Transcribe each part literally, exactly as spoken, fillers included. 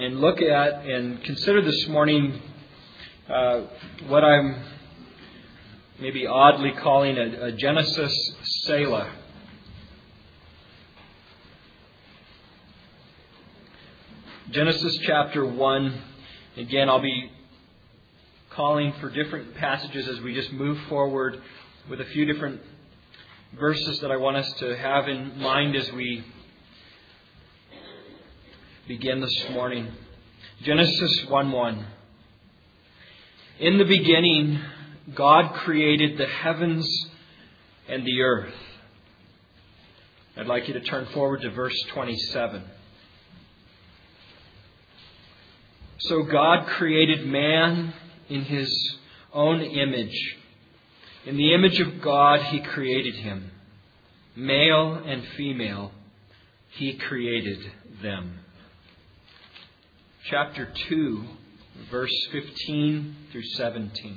and look at and consider this morning uh, what I'm maybe oddly calling a, a Genesis Selah. Genesis chapter one. Again, I'll be calling for different passages as we just move forward with a few different verses that I want us to have in mind as we begin this morning. Genesis one one. In the beginning, God created the heavens and the earth. I'd like you to turn forward to verse twenty-seven. So God created man in His own image. In the image of God, He created him. Male and female, He created them. Chapter two, verse fifteen through seventeen.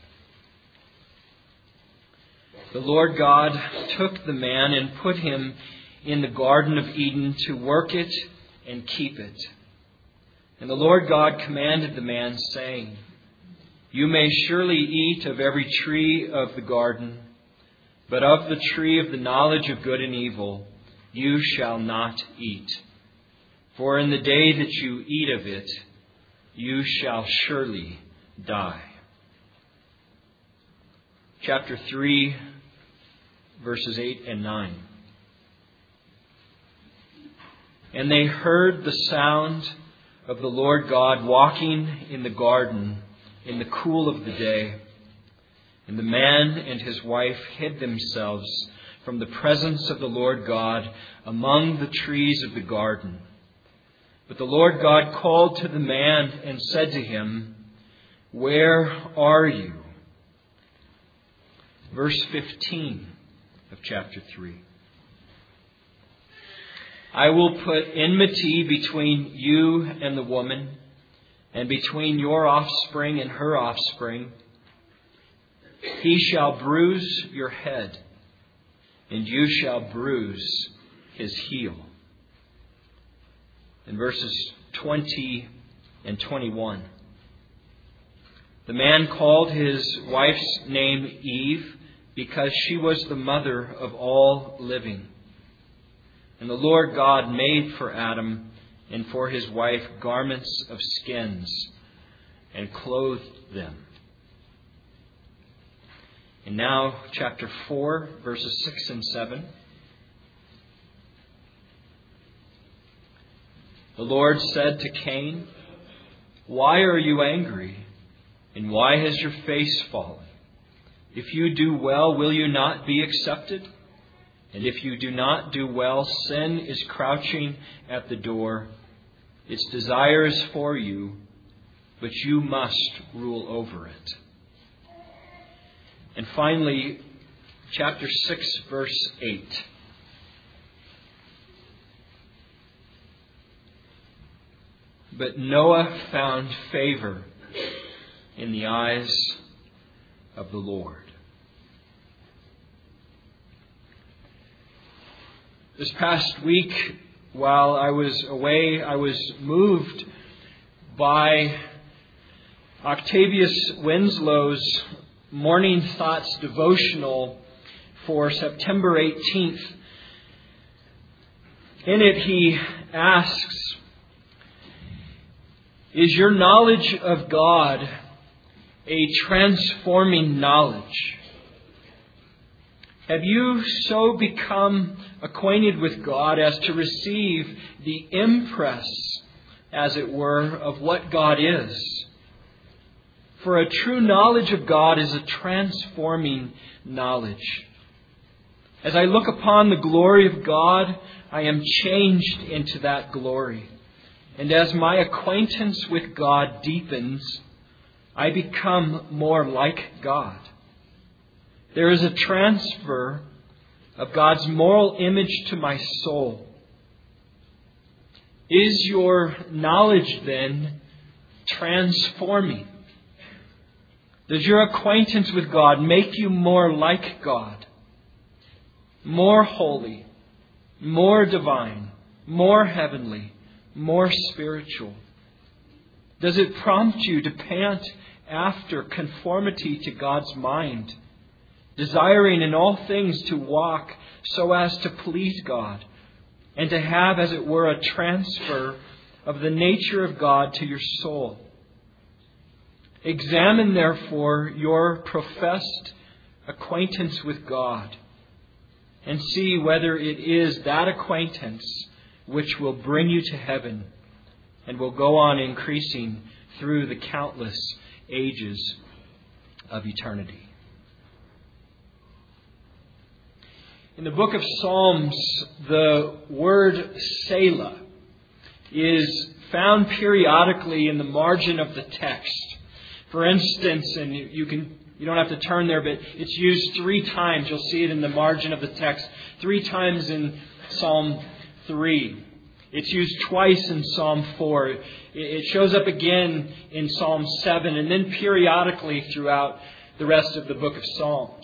The Lord God took the man and put him in the Garden of Eden to work it and keep it. And the Lord God commanded the man, saying, You may surely eat of every tree of the garden, but of the tree of the knowledge of good and evil you shall not eat. For in the day that you eat of it, you shall surely die. Chapter three, verses eight and nine. And they heard the sound of the Lord God walking in the garden in the cool of the day. And the man and his wife hid themselves from the presence of the Lord God among the trees of the garden. But the Lord God called to the man and said to him, Where are you? Verse fifteen of chapter three. I will put enmity between you and the woman, and between your offspring and her offspring. He shall bruise your head, and you shall bruise his heel. In verses twenty and twenty-one. The man called his wife's name Eve, because she was the mother of all living. And the Lord God made for Adam and for his wife garments of skins and clothed them. And now chapter four, verses six and seven. The Lord said to Cain, Why are you angry? And why has your face fallen? If you do well, will you not be accepted? And if you do not do well, sin is crouching at the door. Its desire is for you, but you must rule over it. And finally, chapter six, verse eight. But Noah found favor in the eyes of the Lord. This past week, while I was away, I was moved by Octavius Winslow's Morning Thoughts devotional for September eighteenth. In it, he asks, Is your knowledge of God a transforming knowledge? Have you so become acquainted with God as to receive the impress, as it were, of what God is? For a true knowledge of God is a transforming knowledge. As I look upon the glory of God, I am changed into that glory. And as my acquaintance with God deepens, I become more like God. There is a transfer of God's moral image to my soul. Is your knowledge then transforming? Does your acquaintance with God make you more like God? More holy, more divine, more heavenly, more spiritual, Does it prompt you to pant after conformity to God's mind, desiring in all things to walk so as to please God, and to have, as it were, a transfer of the nature of God to your soul? Examine, therefore, your professed acquaintance with God, and see whether it is that acquaintance which will bring you to heaven and will go on increasing through the countless ages of eternity. In the book of Psalms, the word Selah is found periodically in the margin of the text. For instance, and you, you can you don't have to turn there, but it's used three times. You'll see it in the margin of the text. Three times in Psalm three. It's used twice in Psalm four. It shows up again in Psalm seven, and then periodically throughout the rest of the book of Psalms.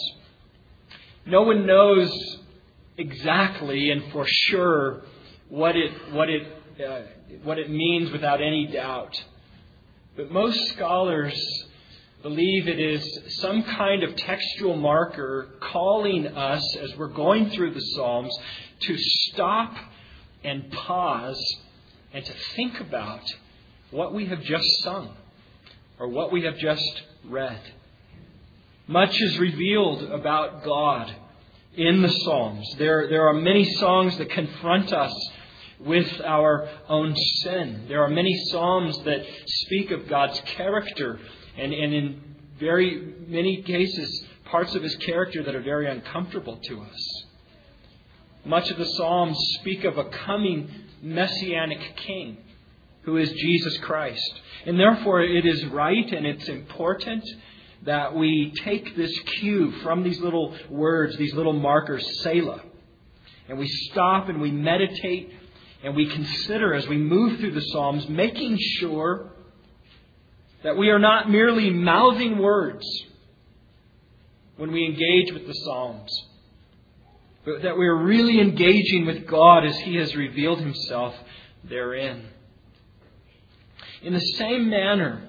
No one knows exactly and for sure what it what it uh, what it means without any doubt. But most scholars believe it is some kind of textual marker calling us, as we're going through the Psalms, to stop and pause and to think about what we have just sung or what we have just read. Much is revealed about God in the Psalms. There, there are many songs that confront us with our own sin. There are many psalms that speak of God's character, and, and in very many cases, parts of His character that are very uncomfortable to us. Much of the Psalms speak of a coming Messianic King who is Jesus Christ. And therefore it is right and it's important that we take this cue from these little words, these little markers, Selah, and we stop and we meditate and we consider as we move through the Psalms, making sure that we are not merely mouthing words when we engage with the Psalms, but that we are really engaging with God as He has revealed Himself therein. In the same manner,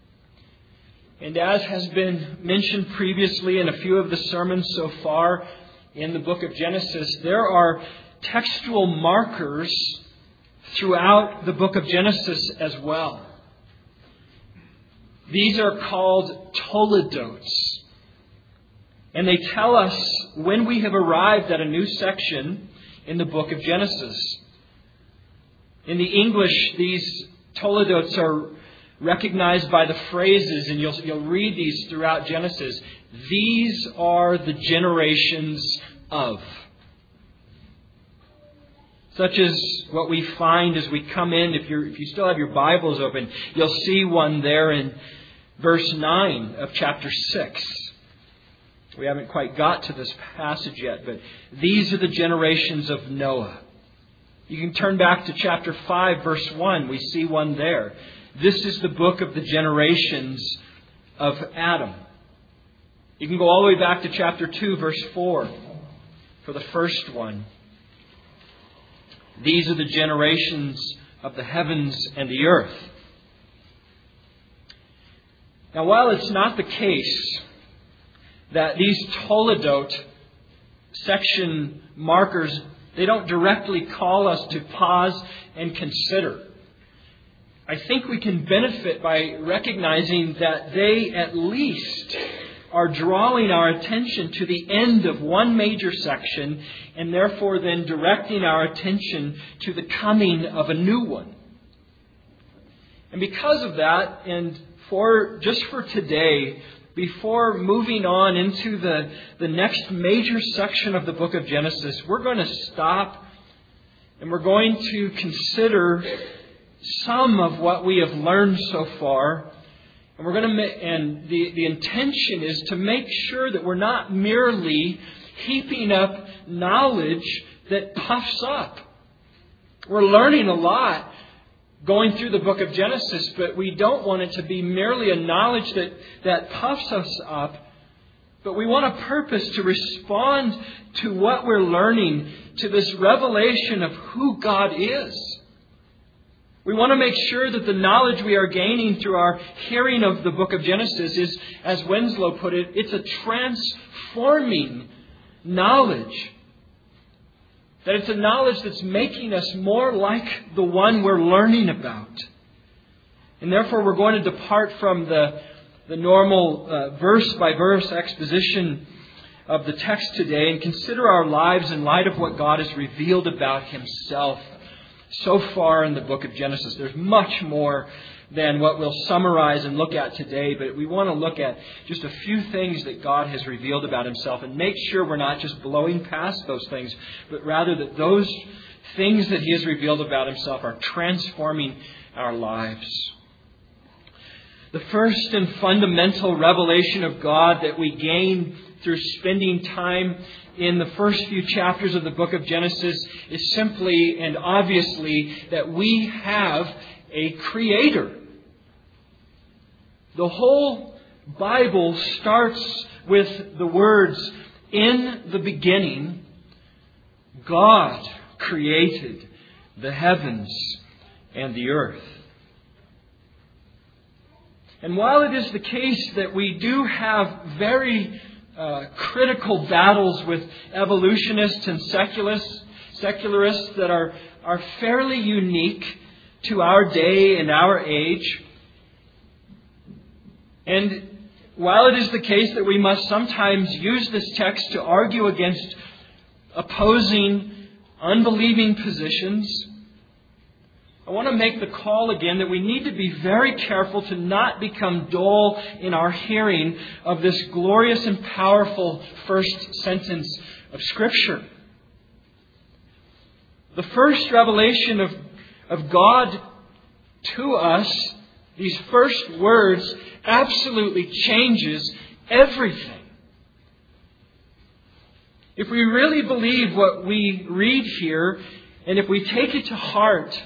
and as has been mentioned previously in a few of the sermons so far in the book of Genesis, there are textual markers throughout the book of Genesis as well. These are called toledotes. And they tell us when we have arrived at a new section in the book of Genesis. In the English, these toledotes are recognized by the phrases, and you'll, you'll read these throughout Genesis. These are the generations of. Such as what we find as we come in. If you're, if you still have your Bibles open, you'll see one there in verse nine of chapter six. We haven't quite got to this passage yet, but these are the generations of Noah. You can turn back to chapter five, verse one. We see one there. This is the book of the generations of Adam. You can go all the way back to chapter two, verse four for the first one. These are the generations of the heavens and the earth. Now, while it's not the case that these toledot section markers, they don't directly call us to pause and consider, I think we can benefit by recognizing that they at least are drawing our attention to the end of one major section and therefore then directing our attention to the coming of a new one. And because of that, and for just for today, before moving on into the, the next major section of the book of Genesis, we're going to stop and we're going to consider some of what we have learned so far. And we're going to, and the, the intention is to make sure that we're not merely heaping up knowledge that puffs up. We're learning a lot going through the book of Genesis, but we don't want it to be merely a knowledge that, that puffs us up, but we want a purpose to respond to what we're learning, to this revelation of who God is. We want to make sure that the knowledge we are gaining through our hearing of the book of Genesis is, as Winslow put it, it's a transforming knowledge. That it's a knowledge that's making us more like the one we're learning about. And therefore we're going to depart from the, the normal uh, verse-by-verse exposition of the text today and consider our lives in light of what God has revealed about Himself so far in the book of Genesis. There's much more than what we'll summarize and look at today, but we want to look at just a few things that God has revealed about Himself and make sure we're not just blowing past those things, but rather that those things that He has revealed about Himself are transforming our lives. The first and fundamental revelation of God that we gain through spending time in the first few chapters of the book of Genesis is simply and obviously that we have a Creator. The whole Bible starts with the words, "In the beginning, God created the heavens and the earth." And while it is the case that we do have very uh, critical battles with evolutionists and secularists, secularists that are, are fairly unique to our day and our age, and while it is the case that we must sometimes use this text to argue against opposing, unbelieving positions, I want to make the call again that we need to be very careful to not become dull in our hearing of this glorious and powerful first sentence of Scripture. The first revelation of, of God to us, these first words, absolutely changes everything. If we really believe what we read here, and if we take it to heart,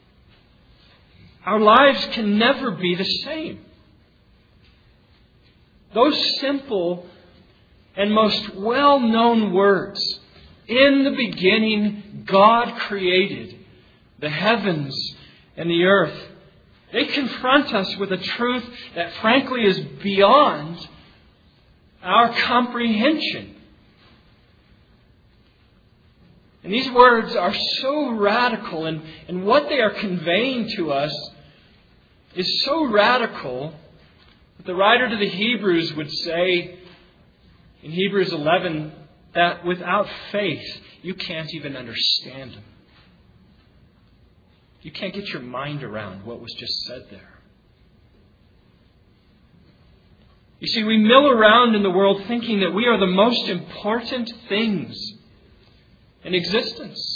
our lives can never be the same. Those simple and most well-known words, "In the beginning, God created the heavens and the earth," they confront us with a truth that frankly is beyond our comprehension. And these words are so radical, and, and what they are conveying to us is so radical that the writer to the Hebrews would say in Hebrews eleven that without faith you can't even understand them. You can't get your mind around what was just said there. You see, we mill around in the world thinking that we are the most important things in existence.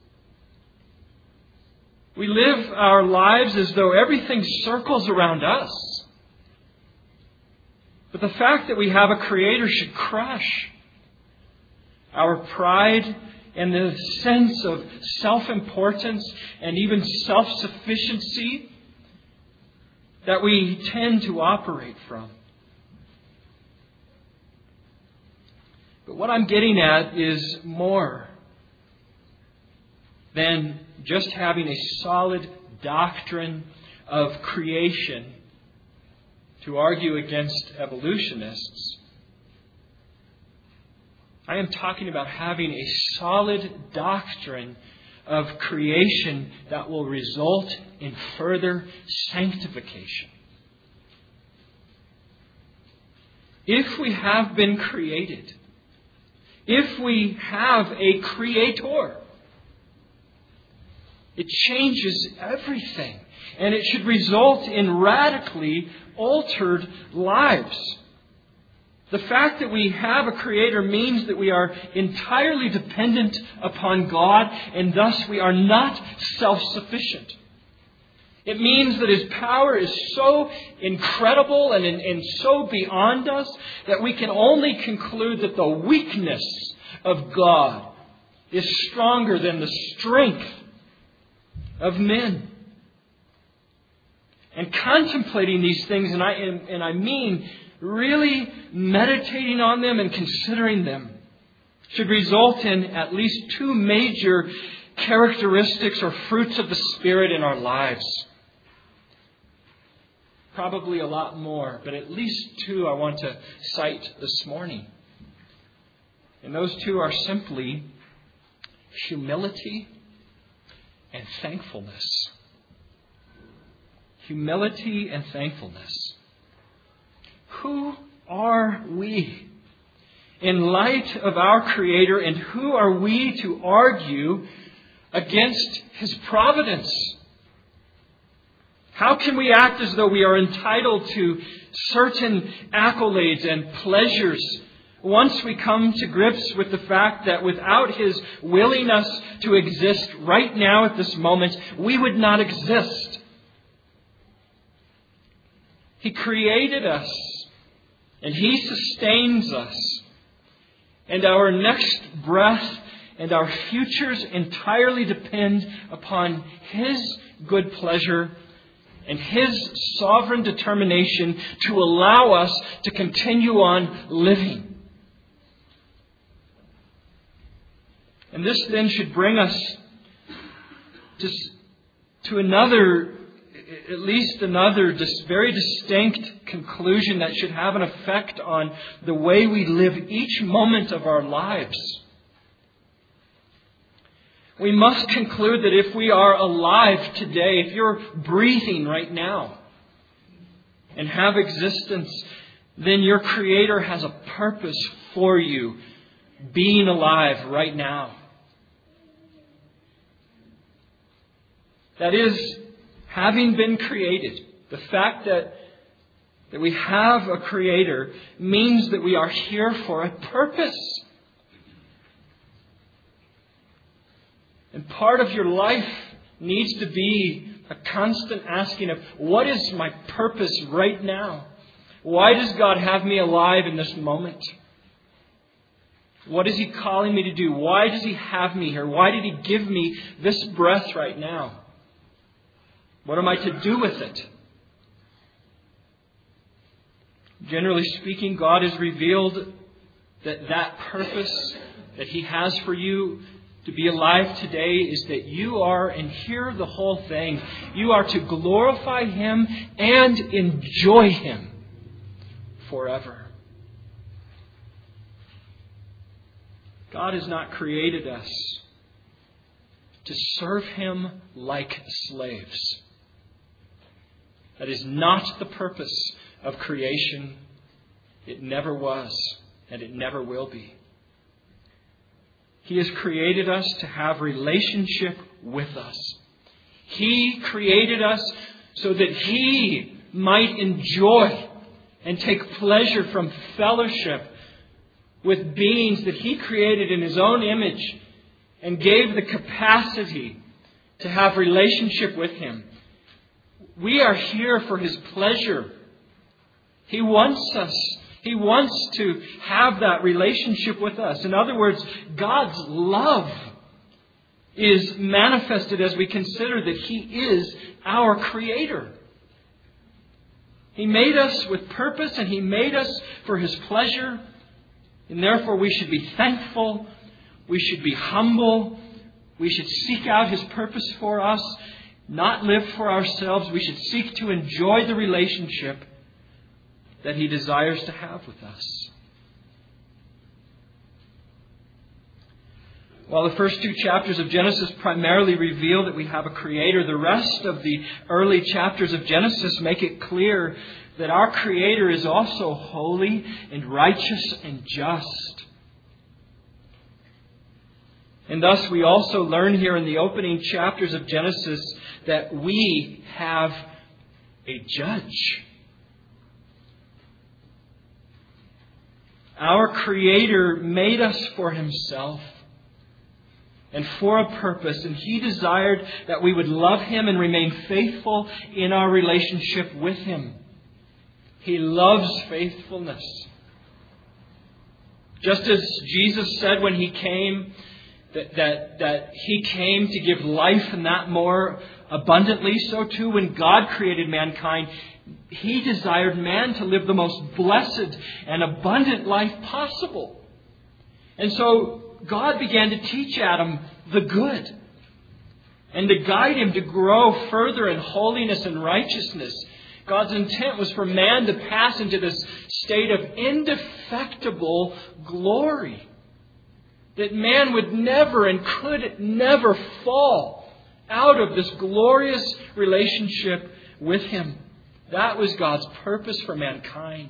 We live our lives as though everything circles around us. But the fact that we have a Creator should crush our pride and the sense of self-importance and even self-sufficiency that we tend to operate from. But what I'm getting at is more than just having a solid doctrine of creation to argue against evolutionists. I am talking about having a solid doctrine of creation that will result in further sanctification. If we have been created, if we have a Creator, it changes everything. And it should result in radically altered lives. The fact that we have a Creator means that we are entirely dependent upon God, and thus we are not self-sufficient. It means that His power is so incredible and, and so beyond us that we can only conclude that the weakness of God is stronger than the strength of men. And contemplating these things, and I, and, and I mean really meditating on them and considering them, should result in at least two major characteristics or fruits of the Spirit in our lives. Probably a lot more, but at least two I want to cite this morning. And those two are simply humility and thankfulness. Humility and thankfulness. Who are we in light of our Creator, and who are we to argue against His providence? How can we act as though we are entitled to certain accolades and pleasures once we come to grips with the fact that without His willing us to exist right now at this moment, we would not exist? He created us, and He sustains us. And our next breath and our futures entirely depend upon His good pleasure and His sovereign determination to allow us to continue on living. And this then should bring us to, to another, at least another dis, very distinct conclusion that should have an effect on the way we live each moment of our lives. We must conclude that if we are alive today, if you're breathing right now and have existence, then your Creator has a purpose for you being alive right now. That is, having been created, the fact that, that we have a Creator means that we are here for a purpose. And part of your life needs to be a constant asking of, what is my purpose right now? Why does God have me alive in this moment? What is He calling me to do? Why does He have me here? Why did He give me this breath right now? What am I to do with it? Generally speaking, God has revealed that that purpose that He has for you to be alive today is that you are, and hear the whole thing, you are to glorify Him and enjoy Him forever. God has not created us to serve Him like slaves. That is not the purpose of creation. It never was, and it never will be. He has created us to have relationship with us. He created us so that He might enjoy and take pleasure from fellowship with beings that He created in His own image and gave the capacity to have relationship with Him. We are here for His pleasure. He wants us. He wants to have that relationship with us. In other words, God's love is manifested as we consider that He is our Creator. He made us with purpose, and He made us for His pleasure. And therefore we should be thankful. We should be humble. We should seek out His purpose for us. Not live for ourselves. We should seek to enjoy the relationship that He desires to have with us. While the first two chapters of Genesis primarily reveal that we have a Creator, the rest of the early chapters of Genesis make it clear that our Creator is also holy and righteous and just. And thus we also learn here in the opening chapters of Genesis that we have a judge. Our Creator made us for Himself and for a purpose, and He desired that we would love Him and remain faithful in our relationship with Him. He loves faithfulness. Just as Jesus said when He came, That, that, that He came to give life, and that more abundantly, so too when God created mankind, He desired man to live the most blessed and abundant life possible. And so God began to teach Adam the good. and to guide him to grow further in holiness and righteousness. God's intent was for man to pass into this state of indefectible glory. That man would never and could never fall out of this glorious relationship with Him. That was God's purpose for mankind.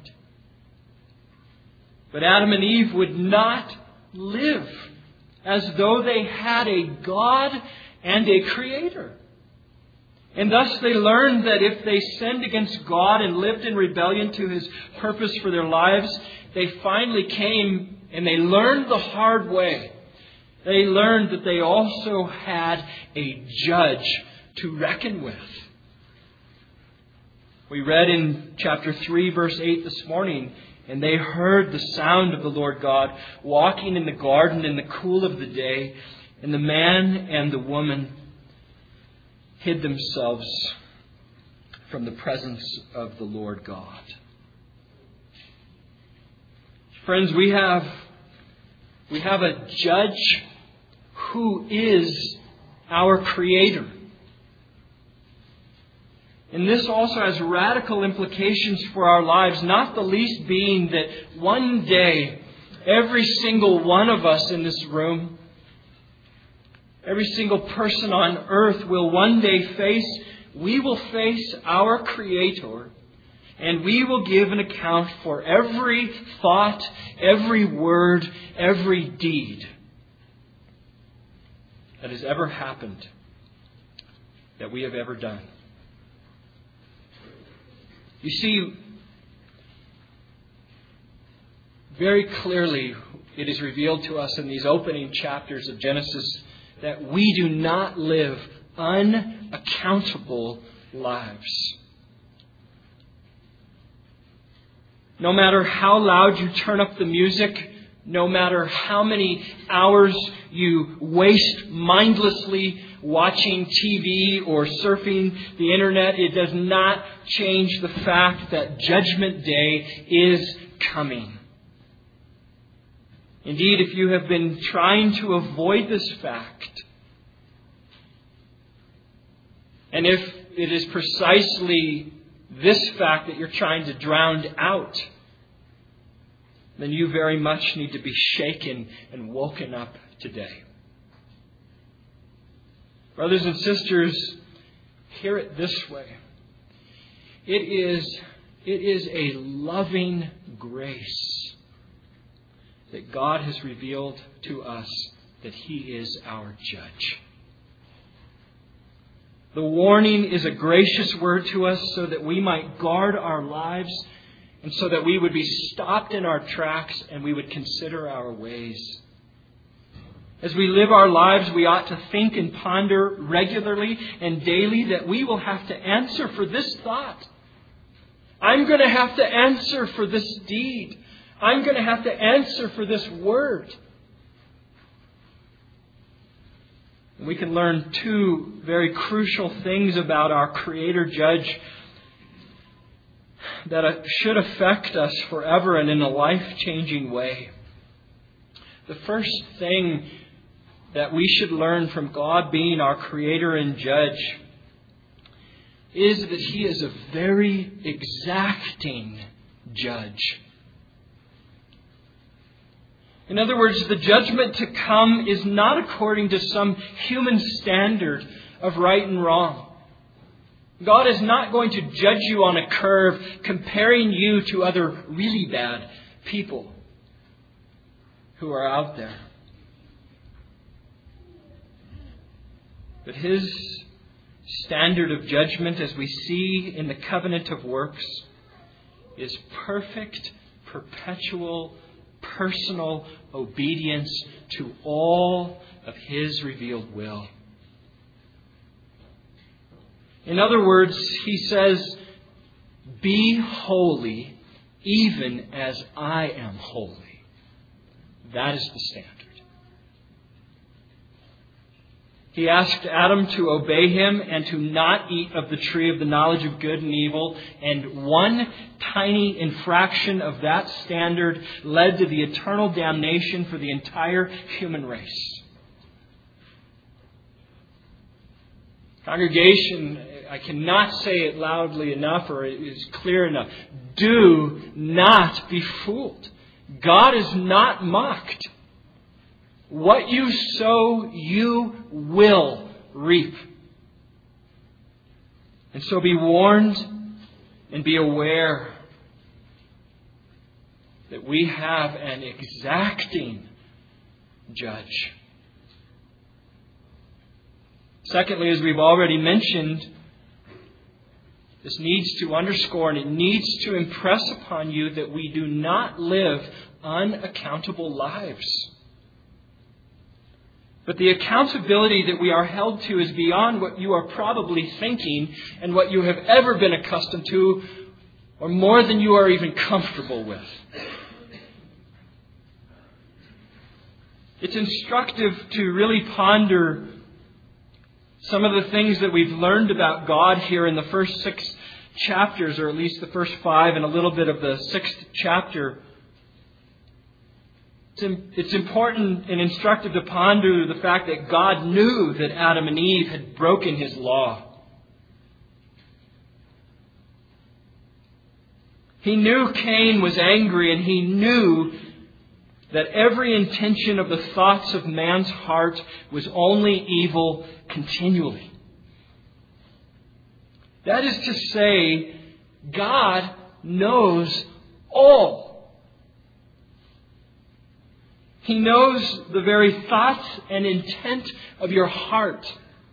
But Adam and Eve would not live as though they had a God and a Creator. And thus they learned that if they sinned against God and lived in rebellion to His purpose for their lives, they finally came and they learned the hard way. They learned that they also had a judge to reckon with. We read in chapter three, verse eight this morning, and they heard the sound of the Lord God walking in the garden in the cool of the day, and the man and the woman hid themselves from the presence of the Lord God. Friends, we have, we have a judge who is our Creator. And this also has radical implications for our lives, not the least being that one day, every single one of us in this room, every single person on earth will one day face, we will face our Creator, and we will give an account for every thought, every word, every deed that has ever happened, that we have ever done. You see, very clearly it is revealed to us in these opening chapters of Genesis that we do not live unaccountable lives. No matter how loud you turn up the music, no matter how many hours you waste mindlessly watching T V or surfing the internet, it does not change the fact that Judgment Day is coming. Indeed, if you have been trying to avoid this fact, and if it is precisely this fact that you're trying to drown out, then you very much need to be shaken and woken up today. Brothers and sisters, hear it this way. It is, it is a loving grace that God has revealed to us that He is our judge. The warning is a gracious word to us so that we might guard our lives and so that we would be stopped in our tracks and we would consider our ways. As we live our lives, we ought to think and ponder regularly and daily that we will have to answer for this thought. I'm going to have to answer for this deed. I'm going to have to answer for this word. And we can learn two very crucial things about our Creator Judge that should affect us forever and in a life-changing way. The first thing that we should learn from God being our Creator and Judge is that He is a very exacting judge. In other words, the judgment to come is not according to some human standard of right and wrong. God is not going to judge you on a curve comparing you to other really bad people who are out there. But His standard of judgment, as we see in the covenant of works, is perfect, perpetual, personal obedience to all of His revealed will. In other words, He says, "Be holy, even as I am holy." That is the standard. He asked Adam to obey Him and to not eat of the tree of the knowledge of good and evil. And one tiny infraction of that standard led to the eternal damnation for the entire human race. Congregation, I cannot say it loudly enough or it is clear enough. Do not be fooled. God is not mocked. What you sow, you will reap. And so be warned and be aware that we have an exacting judge. Secondly, as we've already mentioned, this needs to underscore and it needs to impress upon you that we do not live unaccountable lives. But the accountability that we are held to is beyond what you are probably thinking and what you have ever been accustomed to, or more than you are even comfortable with. It's instructive to really ponder some of the things that we've learned about God here in the first six chapters, or at least the first five and a little bit of the sixth chapter. It's important and instructive to ponder the fact that God knew that Adam and Eve had broken His law. He knew Cain was angry, and He knew that every intention of the thoughts of man's heart was only evil continually. That is to say, God knows all. He knows the very thoughts and intent of your heart.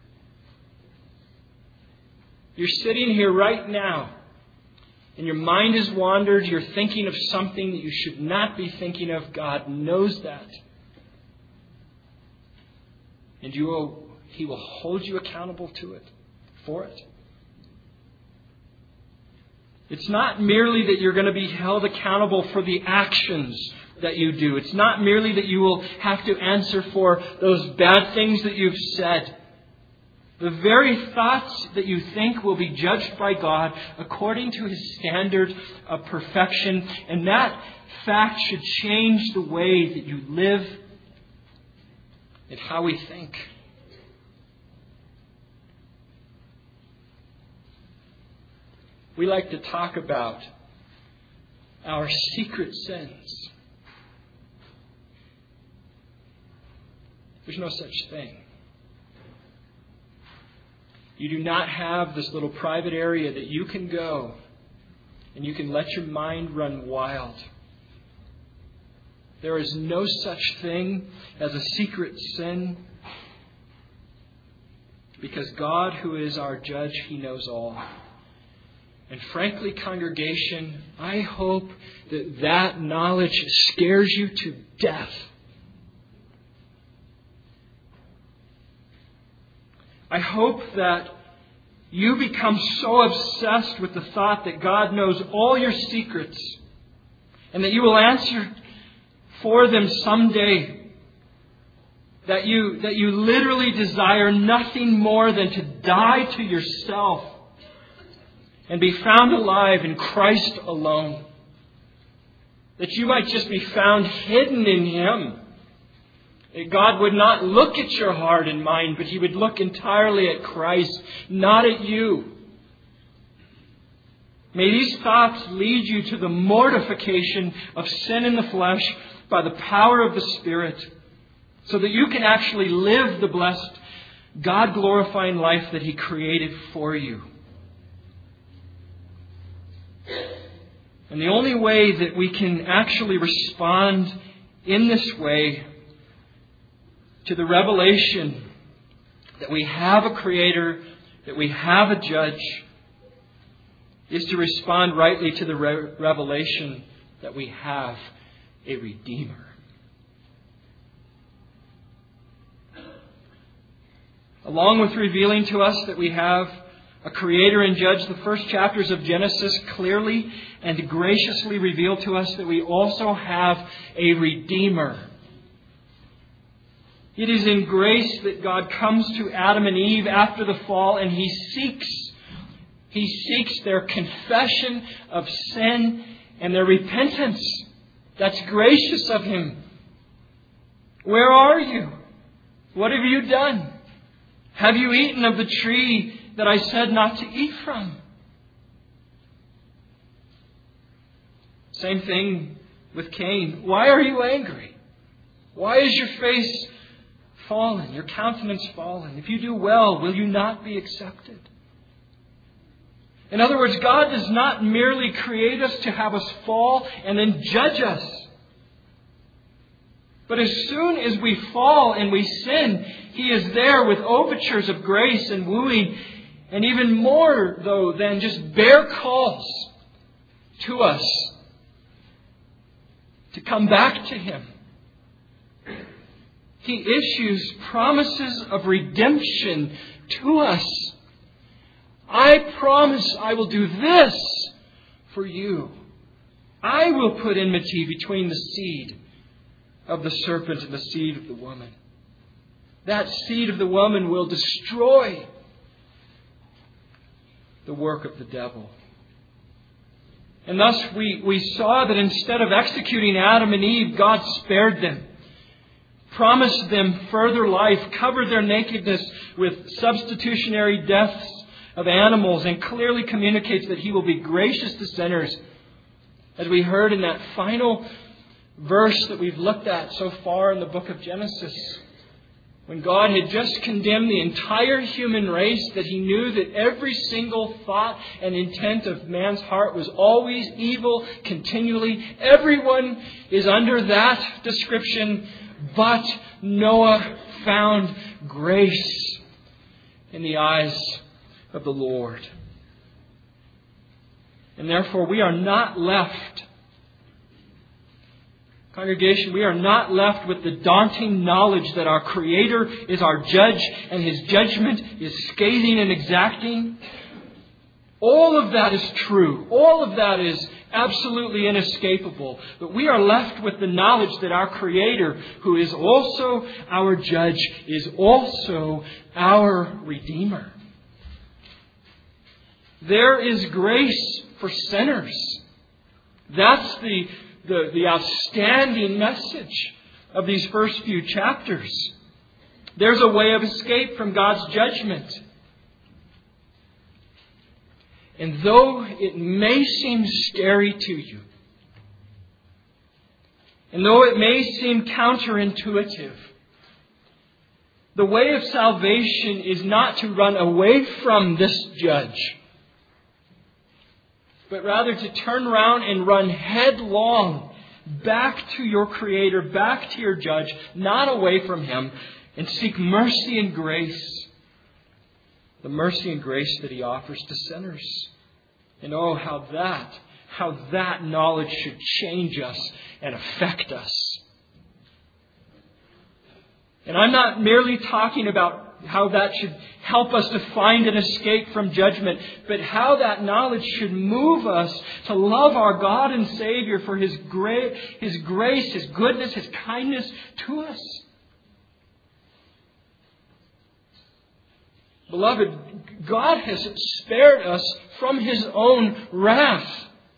You're sitting here right now, and your mind has wandered. You're thinking of something that you should not be thinking of. God knows that. And you will, He will hold you accountable to it, for it. It's not merely that you're going to be held accountable for the actions that you do. It's not merely that you will have to answer for those bad things that you've said. The very thoughts that you think will be judged by God according to His standard of perfection. And that fact should change the way that you live and how we think. We like to talk about our secret sins. There's no such thing. You do not have this little private area that you can go and you can let your mind run wild. There is no such thing as a secret sin, because God, who is our judge, He knows all. And frankly, congregation, I hope that that knowledge scares you to death. I hope that you become so obsessed with the thought that God knows all your secrets and that you will answer for them someday, that you, that you literally desire nothing more than to die to yourself and be found alive in Christ alone. That you might just be found hidden in Him. That God would not look at your heart and mind, but He would look entirely at Christ, not at you. May these thoughts lead you to the mortification of sin in the flesh by the power of the Spirit, so that you can actually live the blessed, God-glorifying life that He created for you. And the only way that we can actually respond in this way to the revelation that we have a Creator, that we have a Judge, is to respond rightly to the re- revelation that we have a Redeemer. Along with revealing to us that we have a Creator and Judge, the first chapters of Genesis clearly and graciously reveal to us that we also have a Redeemer. It is in grace that God comes to Adam and Eve after the fall, and He seeks, He seeks their confession of sin and their repentance. That's gracious of Him. Where are you? What have you done? Have you eaten of the tree that I said not to eat from? Same thing with Cain. Why are you angry? Why is your face fallen, your countenance fallen? If you do well, will you not be accepted? In other words, God does not merely create us to have us fall and then judge us. But as soon as we fall and we sin, He is there with overtures of grace and wooing, and even more, though, than just bare calls to us to come back to Him. He issues promises of redemption to us. I promise I will do this for you. I will put enmity between the seed of the serpent and the seed of the woman. That seed of the woman will destroy the work of the devil. And thus we, we saw that instead of executing Adam and Eve, God spared them, promised them further life, covered their nakedness with substitutionary deaths of animals, and clearly communicates that He will be gracious to sinners. As we heard in that final verse that we've looked at so far in the book of Genesis, when God had just condemned the entire human race, that He knew that every single thought and intent of man's heart was always evil continually. Everyone is under that description, but Noah found grace in the eyes of the Lord. And therefore we are not left, congregation, we are not left with the daunting knowledge that our Creator is our judge and His judgment is scathing and exacting. All of that is true. All of that is absolutely inescapable. But we are left with the knowledge that our Creator, who is also our judge, is also our Redeemer. There is grace for sinners. That's the, the, the outstanding message of these first few chapters. There's a way of escape from God's judgment. And though it may seem scary to you, and though it may seem counterintuitive, the way of salvation is not to run away from this judge, but rather to turn around and run headlong back to your Creator, back to your Judge, not away from Him, and seek mercy and grace. The mercy and grace that He offers to sinners. And oh, how that, how that knowledge should change us and affect us. And I'm not merely talking about how that should help us to find an escape from judgment, but how that knowledge should move us to love our God and Savior for His grace, His grace, His goodness, His kindness to us. Beloved, God has spared us from His own wrath.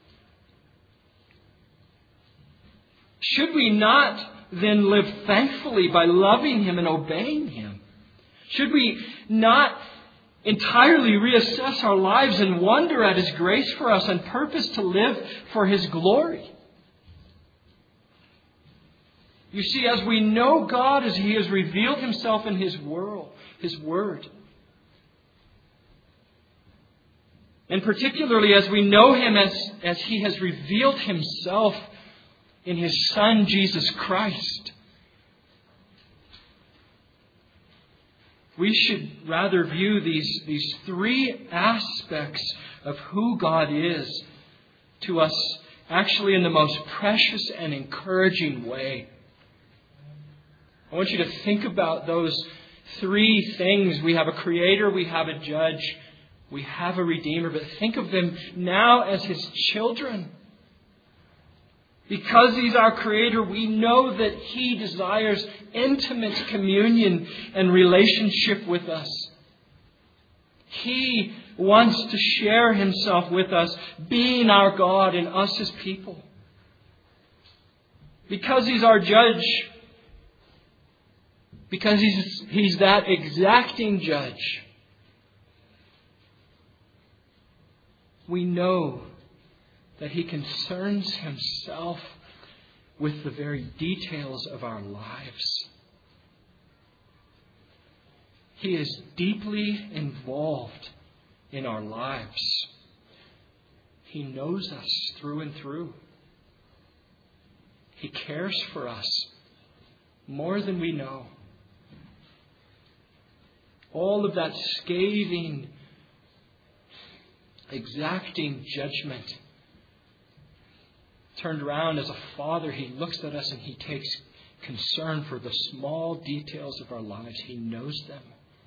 Should we not then live thankfully by loving Him and obeying Him? Should we not entirely reassess our lives and wonder at His grace for us and purpose to live for His glory? You see, as we know God as He has revealed Himself in His world, His Word, and particularly as we know Him as, as He has revealed Himself in His Son, Jesus Christ, we should rather view these, these three aspects of who God is to us actually in the most precious and encouraging way. I want you to think about those three things. We have a Creator, we have a Judge, we have a Redeemer, but think of them now as His children. Because He's our Creator, we know that He desires intimate communion and relationship with us. He wants to share Himself with us, being our God and us His people. Because He's our Judge, Because He's, he's that exacting judge. We know that He concerns Himself with the very details of our lives. He is deeply involved in our lives. He knows us through and through. He cares for us more than we know. All of that scathing, exacting judgment turned around as a father, He looks at us and He takes concern for the small details of our lives. He knows them.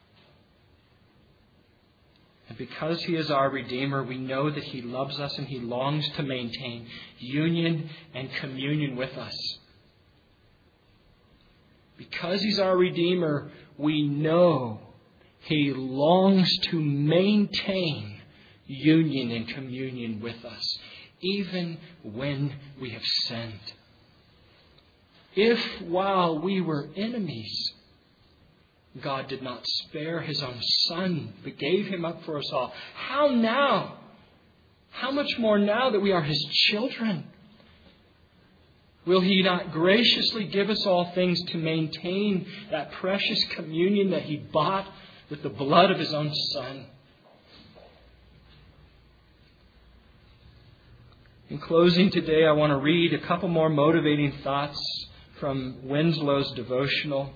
And because He is our Redeemer, we know that He loves us and He longs to maintain union and communion with us. Because He's our Redeemer, we know He longs to maintain union and communion with us, even when we have sinned. If while we were enemies, God did not spare His own Son, but gave Him up for us all, how now? How much more now that we are His children? Will He not graciously give us all things to maintain that precious communion that He bought with the blood of His own Son? In closing today, I want to read a couple more motivating thoughts from Winslow's devotional.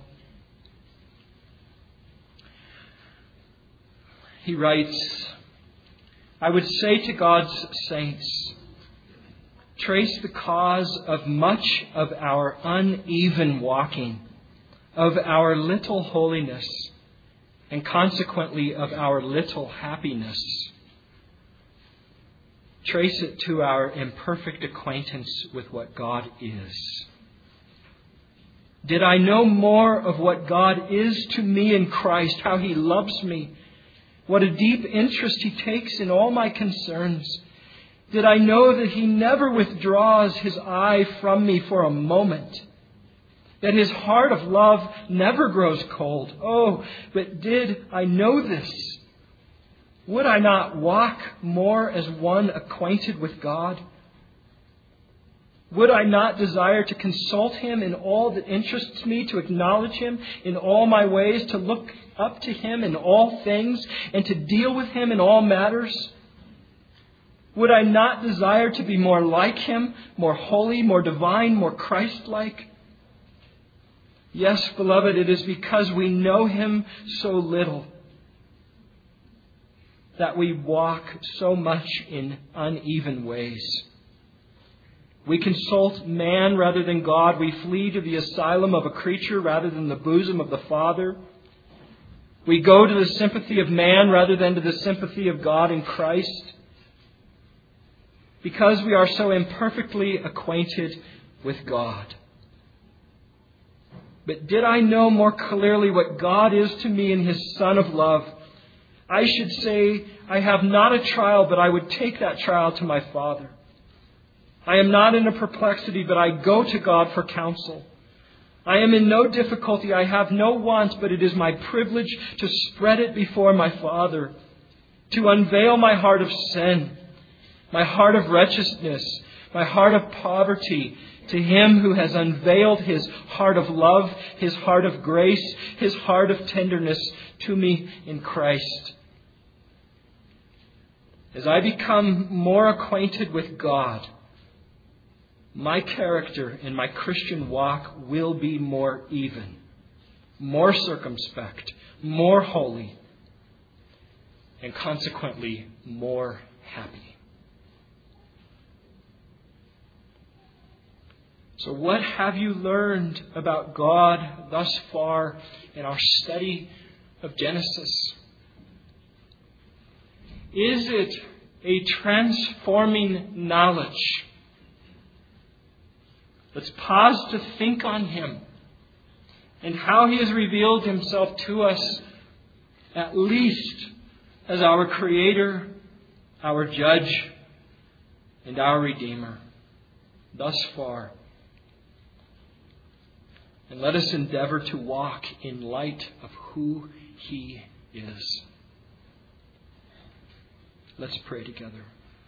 He writes, I would say to God's saints, trace the cause of much of our uneven walking, of our little holiness, and consequently of our little happiness. Trace it to our imperfect acquaintance with what God is. Did I know more of what God is to me in Christ, how He loves me, what a deep interest He takes in all my concerns, did I know that He never withdraws His eye from me for a moment, that His heart of love never grows cold? Oh, but did I know this, would I not walk more as one acquainted with God? Would I not desire to consult Him in all that interests me, to acknowledge Him in all my ways, to look up to Him in all things, and to deal with Him in all matters? Would I not desire to be more like Him, more holy, more divine, more Christ-like? Yes, beloved, it is because we know Him so little that we walk so much in uneven ways. We consult man rather than God. We flee to the asylum of a creature rather than the bosom of the Father. We go to the sympathy of man rather than to the sympathy of God in Christ. Because we are so imperfectly acquainted with God. But did I know more clearly what God is to me in His Son of love, I should say I have not a trial, but I would take that trial to my Father. I am not in a perplexity, but I go to God for counsel. I am in no difficulty, I have no want, but it is my privilege to spread it before my Father, to unveil my heart of sin, my heart of righteousness, my heart of poverty, to Him who has unveiled His heart of love, His heart of grace, His heart of tenderness to me in Christ. As I become more acquainted with God, my character in my Christian walk will be more even, more circumspect, more holy, and consequently more happy. So what have you learned about God thus far in our study of Genesis? Is it a transforming knowledge? Let's pause to think on Him and how He has revealed Himself to us, at least as our Creator, our Judge, and our Redeemer thus far. And let us endeavor to walk in light of who He is. Let's pray together.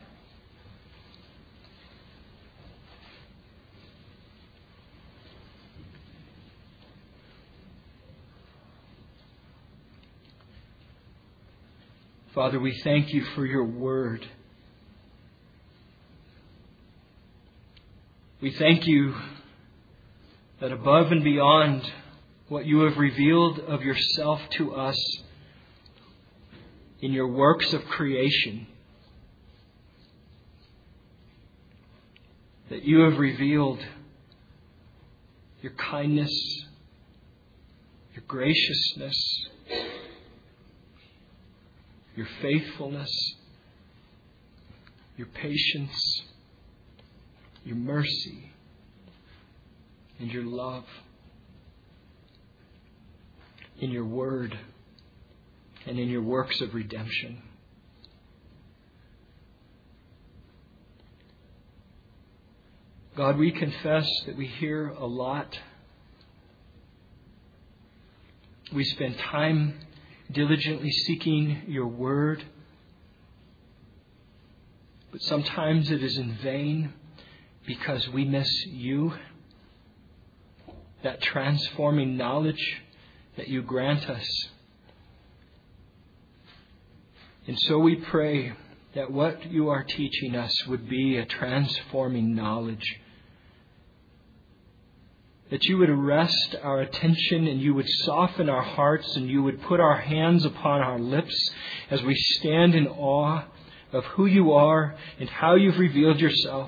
Father, we thank You for Your word. We thank You that above and beyond what You have revealed of Yourself to us in Your works of creation, that You have revealed Your kindness, Your graciousness, Your faithfulness, Your patience, Your mercy, and Your love in Your word and in Your works of redemption. God, we confess that we hear a lot. We spend time diligently seeking Your word, but sometimes it is in vain because we miss You, that transforming knowledge that You grant us. And so we pray that what You are teaching us would be a transforming knowledge, that You would arrest our attention and You would soften our hearts and You would put our hands upon our lips as we stand in awe of who You are and how You've revealed Yourself.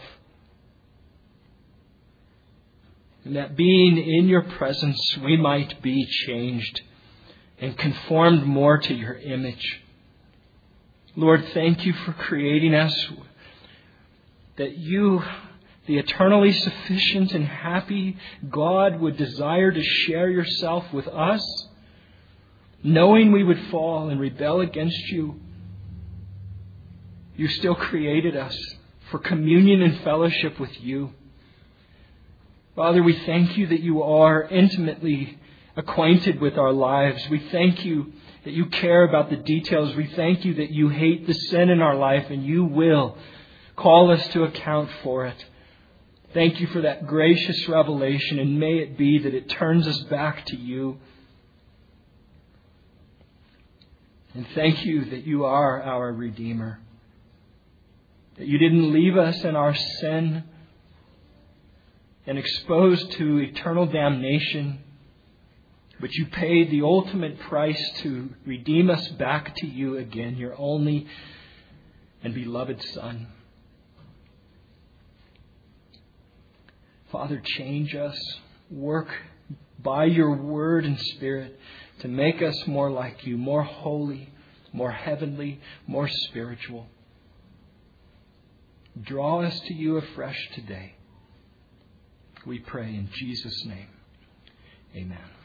And that being in Your presence, we might be changed and conformed more to Your image. Lord, thank You for creating us, that You, the eternally sufficient and happy God, would desire to share Yourself with us, knowing we would fall and rebel against You. You still created us for communion and fellowship with You. Father, we thank You that You are intimately acquainted with our lives. We thank You that You care about the details. We thank You that You hate the sin in our life and You will call us to account for it. Thank You for that gracious revelation, and may it be that it turns us back to You. And thank You that You are our Redeemer, that You didn't leave us in our sin and exposed to eternal damnation, but You paid the ultimate price to redeem us back to You again, Your only and beloved Son. Father, change us. Work by Your word and Spirit to make us more like You, more holy, more heavenly, more spiritual. Draw us to You afresh today. We pray in Jesus' name. Amen.